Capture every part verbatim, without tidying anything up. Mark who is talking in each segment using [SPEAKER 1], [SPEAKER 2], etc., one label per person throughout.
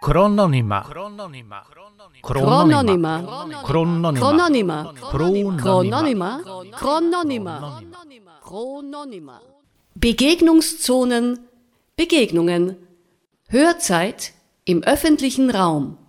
[SPEAKER 1] Chrononyma.
[SPEAKER 2] Chrononyma.
[SPEAKER 1] Chrononyma.
[SPEAKER 2] Chrononyma.
[SPEAKER 1] Chrononyma.
[SPEAKER 2] Chrononyma. Chrononyma. Begegnungszonen, Begegnungen. Hörzeit im öffentlichen Raum.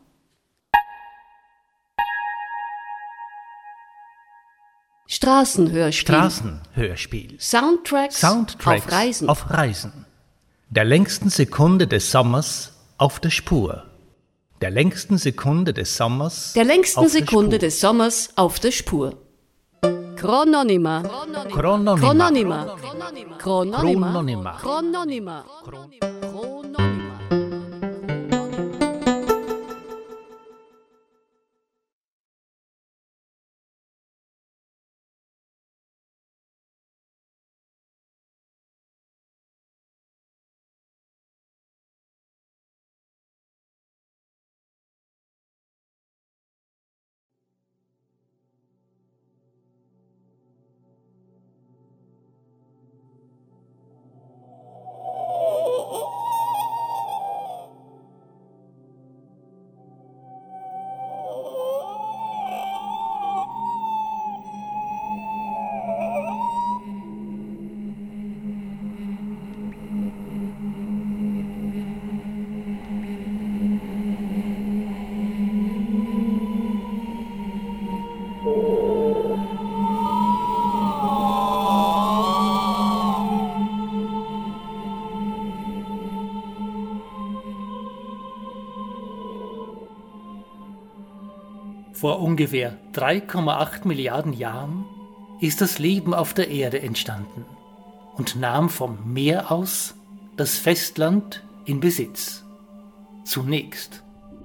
[SPEAKER 2] Straßenhörspiel.
[SPEAKER 1] Straßenhörspiel.
[SPEAKER 2] Soundtracks,
[SPEAKER 1] Soundtracks
[SPEAKER 2] auf Reisen.
[SPEAKER 1] auf Reisen. Der längsten Sekunde des Sommers auf der Spur. Der längsten Sekunde des Sommers.
[SPEAKER 2] Der längsten
[SPEAKER 1] auf der
[SPEAKER 2] Sekunde
[SPEAKER 1] Spur.
[SPEAKER 2] des Sommers auf der Spur. Chrononyma.
[SPEAKER 1] Chrononyma.
[SPEAKER 2] Chrononyma. Chrononyma.
[SPEAKER 1] Chrononyma.
[SPEAKER 2] Chrononyma. Chrononyma.
[SPEAKER 3] Vor ungefähr drei Komma acht Milliarden Jahren ist das Leben auf der Erde entstanden und nahm vom Meer aus das Festland in Besitz. Zunächst.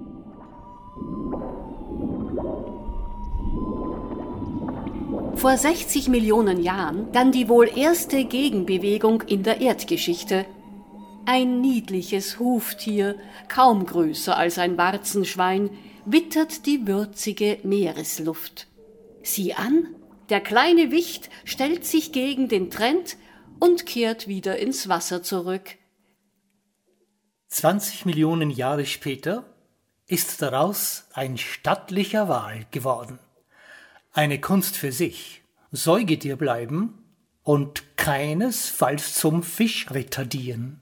[SPEAKER 2] Vor sechzig Millionen Jahren dann die wohl erste Gegenbewegung in der Erdgeschichte. Ein niedliches Huftier, kaum größer als ein Warzenschwein, wittert die würzige Meeresluft. Sieh an, der kleine Wicht stellt sich gegen den Trend und kehrt wieder ins Wasser zurück.
[SPEAKER 3] zwanzig Millionen Jahre später ist daraus ein stattlicher Wal geworden. Eine Kunst für sich, Säugetier bleiben und keinesfalls zum Fisch retardieren.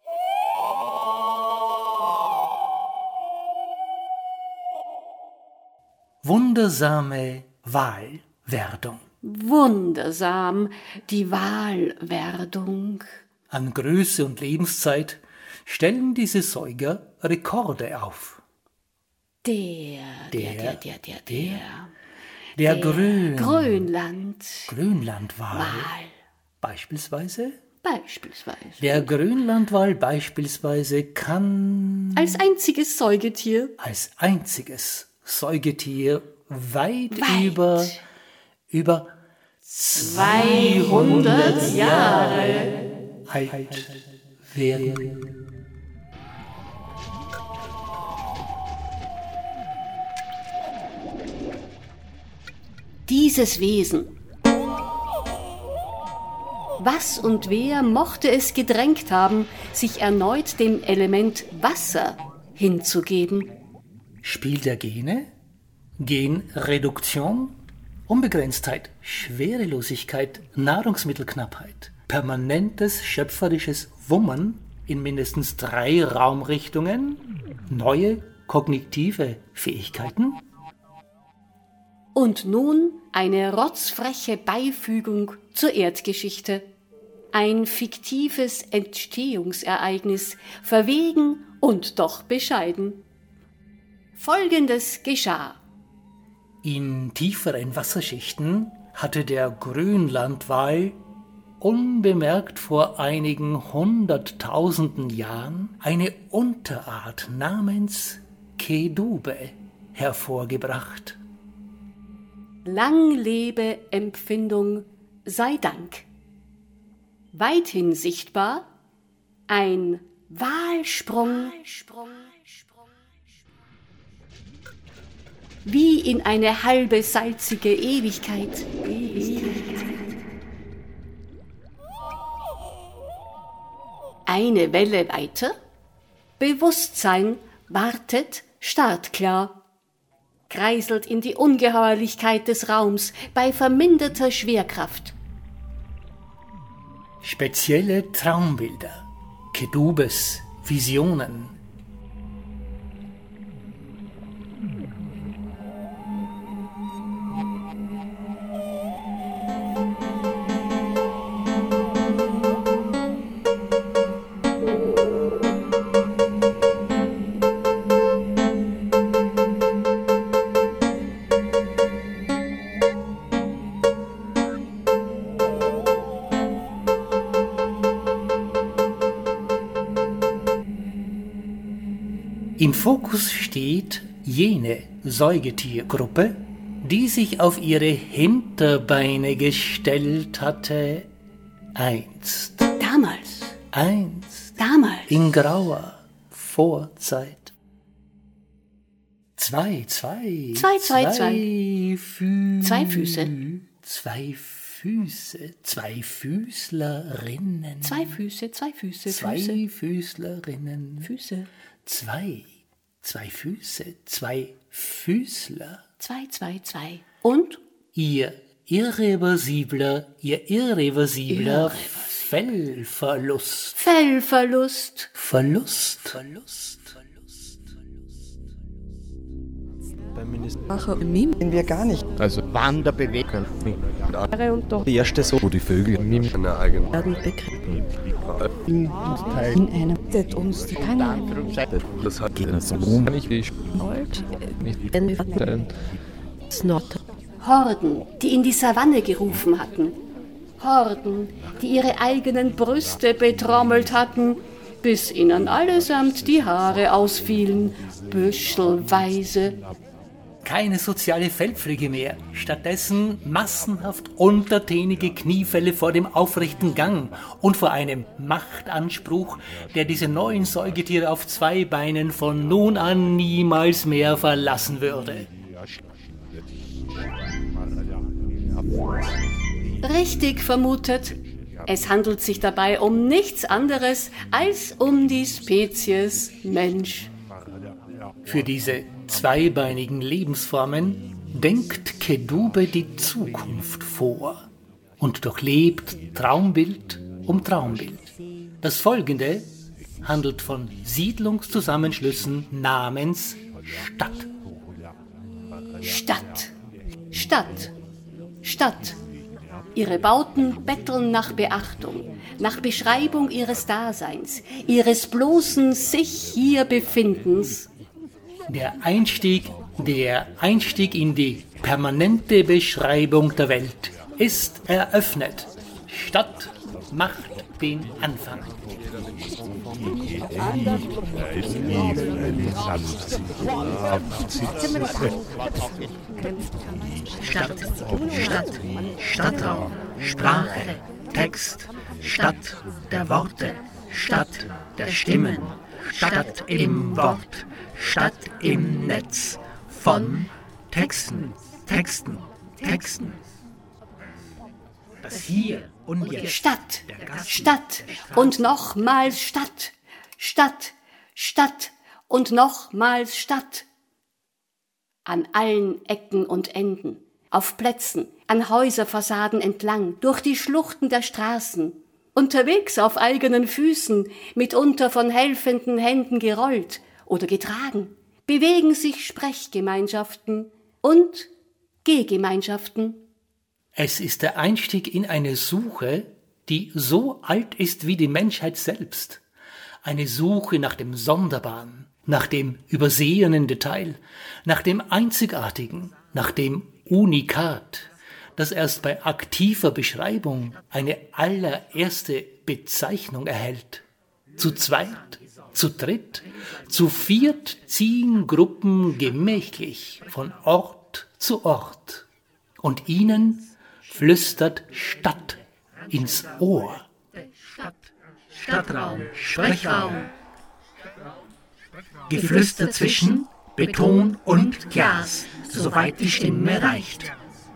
[SPEAKER 3] Wundersame Walwerdung.
[SPEAKER 2] Wundersam, die Walwerdung.
[SPEAKER 3] An Größe und Lebenszeit stellen diese Säuger Rekorde auf.
[SPEAKER 2] Der, der,
[SPEAKER 3] Der,
[SPEAKER 2] der, der, der, der.
[SPEAKER 3] Der, Grön,
[SPEAKER 2] Grönland.
[SPEAKER 3] Grönlandwal
[SPEAKER 2] Wal.
[SPEAKER 3] beispielsweise.
[SPEAKER 2] Beispielsweise.
[SPEAKER 3] Der Grönlandwal beispielsweise kann
[SPEAKER 2] Als einziges Säugetier.
[SPEAKER 3] als einziges Säugetier weit,
[SPEAKER 2] Weit.
[SPEAKER 3] über über
[SPEAKER 2] zweihundert Jahre.
[SPEAKER 3] alt werden.
[SPEAKER 2] Dieses Wesen. Was und wer mochte es gedrängt haben, sich erneut dem Element Wasser hinzugeben?
[SPEAKER 3] Spiel der Gene, Genreduktion, Unbegrenztheit, Schwerelosigkeit, Nahrungsmittelknappheit, permanentes schöpferisches Wummern in mindestens drei Raumrichtungen, neue kognitive Fähigkeiten?
[SPEAKER 2] Und nun eine rotzfreche Beifügung zur Erdgeschichte. Ein fiktives Entstehungsereignis, verwegen und doch bescheiden. Folgendes geschah.
[SPEAKER 3] In tieferen Wasserschichten hatte der Grönlandwal unbemerkt vor einigen hunderttausenden Jahren eine Unterart namens Kedube hervorgebracht.
[SPEAKER 2] Lang lebe Empfindung sei Dank. Weithin sichtbar ein Walsprung, wie in eine halbe salzige Ewigkeit. Eine Welle weiter, Bewusstsein wartet startklar, kreiselt in die Ungeheuerlichkeit des Raums bei verminderter Schwerkraft.
[SPEAKER 3] Spezielle Traumbilder, Kedubes Visionen. Im Fokus steht jene Säugetiergruppe, die sich auf ihre Hinterbeine gestellt hatte, einst.
[SPEAKER 2] Damals.
[SPEAKER 3] Einst.
[SPEAKER 2] Damals.
[SPEAKER 3] In grauer Vorzeit. Zwei, zwei.
[SPEAKER 2] Zwei, zwei, zwei.
[SPEAKER 3] Zwei, Fü-
[SPEAKER 2] Zwei Füße.
[SPEAKER 3] Zwei Füße. Zwei Füßlerinnen.
[SPEAKER 2] Zwei Füße, zwei Füße,
[SPEAKER 3] Zwei
[SPEAKER 2] Füße.
[SPEAKER 3] Füßlerinnen.
[SPEAKER 2] Füße.
[SPEAKER 3] Zwei. Zwei Füße. Zwei Füßler.
[SPEAKER 2] Zwei, zwei, zwei. Und?
[SPEAKER 3] Ihr irreversibler, ihr irreversibler Fellverlust.
[SPEAKER 2] Fellverlust.
[SPEAKER 3] Verlust. Verlust.
[SPEAKER 4] Beim Minister Mim wir gar nicht.
[SPEAKER 5] Also Wanderbewegung.
[SPEAKER 4] Und doch die erste so, wo die Vögel Mim eine eigene werden begriffen. In einem das uns die keine
[SPEAKER 5] Das hat so nicht wie
[SPEAKER 4] wollt nicht denn Snot.
[SPEAKER 2] Horden, die in die Savanne gerufen hatten. Horden, die ihre eigenen Brüste betrommelt hatten, bis ihnen allesamt die Haare ausfielen, büschelweise.
[SPEAKER 3] Keine soziale Feldpflege mehr, stattdessen massenhaft untertänige Kniefälle vor dem aufrechten Gang und vor einem Machtanspruch, der diese neuen Säugetiere auf zwei Beinen von nun an niemals mehr verlassen würde.
[SPEAKER 2] Richtig vermutet. Es handelt sich dabei um nichts anderes als um die Spezies Mensch.
[SPEAKER 3] Für diese zweibeinigen Lebensformen denkt Kedube die Zukunft vor und durchlebt Traumbild um Traumbild. Das folgende handelt von Siedlungszusammenschlüssen namens Stadt.
[SPEAKER 2] Stadt, Stadt, Stadt. Ihre Bauten betteln nach Beachtung, nach Beschreibung ihres Daseins, ihres bloßen sich hier Befindens.
[SPEAKER 3] Der Einstieg, der Einstieg in die permanente Beschreibung der Welt ist eröffnet. Stadt macht den Anfang.
[SPEAKER 1] Stadt, Stadt, Stadtraum, Sprache, Text, Stadt der Worte, Stadt der Stimmen, Stadt im Wort, Stadt im Netz, von Texten, Texten, Texten. Das Hier und Jetzt.
[SPEAKER 2] Stadt, Stadt und nochmals Stadt, Stadt, Stadt und nochmals Stadt. An allen Ecken und Enden, auf Plätzen, an Häuserfassaden entlang, durch die Schluchten der Straßen, unterwegs auf eigenen Füßen, mitunter von helfenden Händen gerollt oder getragen, bewegen sich Sprechgemeinschaften und Gehgemeinschaften.
[SPEAKER 3] Es ist der Einstieg in eine Suche, die so alt ist wie die Menschheit selbst. Eine Suche nach dem Sonderbaren, nach dem übersehenen Detail, nach dem Einzigartigen, nach dem Unikat, das erst bei aktiver Beschreibung eine allererste Bezeichnung erhält. Zu zweit, zu dritt, zu viert ziehen Gruppen gemächlich von Ort zu Ort. Und ihnen flüstert Stadt ins Ohr.
[SPEAKER 1] Stadt, Stadtraum, Sprechraum. Geflüster zwischen Beton und Glas, soweit die Stimme reicht.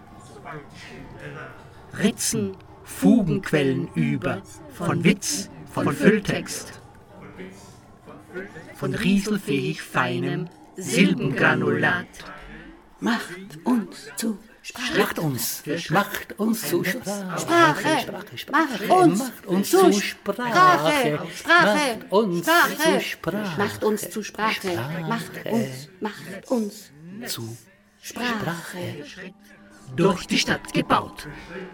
[SPEAKER 1] Ritzen, Fugenquellen über, von Witz, von Fülltext.
[SPEAKER 3] von rieselfähig feinem Silbengranulat.
[SPEAKER 2] Macht uns zu Sprache.
[SPEAKER 3] Macht uns, macht uns zu Sprache.
[SPEAKER 2] Sprache. Macht uns
[SPEAKER 3] Macht uns
[SPEAKER 2] zu
[SPEAKER 3] zu
[SPEAKER 2] Sprache.
[SPEAKER 3] Sprache.
[SPEAKER 2] Sprache.
[SPEAKER 3] Macht uns
[SPEAKER 2] Sprache.
[SPEAKER 3] zu Sprache.
[SPEAKER 2] Macht uns zu Sprache. Macht uns, macht uns
[SPEAKER 3] Zu
[SPEAKER 2] Sprache.
[SPEAKER 3] durch die Stadt gebaut.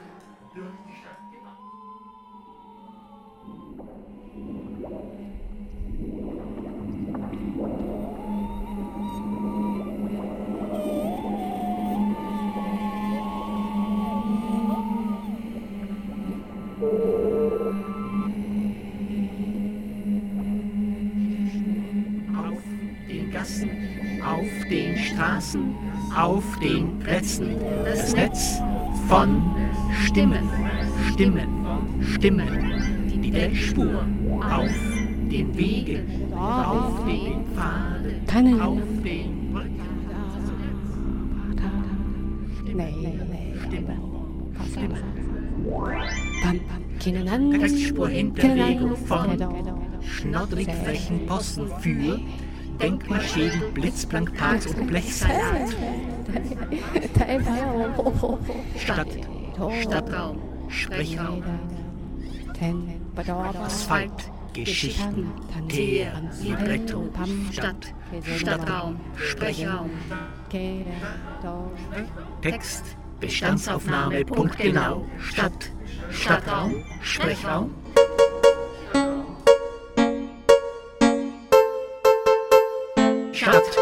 [SPEAKER 3] Auf den Gassen, auf den Straßen, auf den Plätzen, das Netz von Stimmen, Stimmen, Stimmen, die Weltspur auf den Wegen, auf den Pfaden, auf den Brücken. Textspur hinter Bewegung von schnoddrig frechen Posten für Denkmalschädel, Blitzplankparks und Blechsalat. Stadt, Stadtraum, Sprechraum, Asphalt, Geschichten, Teer, Libretto, Stadt, Stadtraum, Sprechraum, Text, Bestandsaufnahme, punktgenau, Stadt, Stadtraum, Sprechraum. Stadt.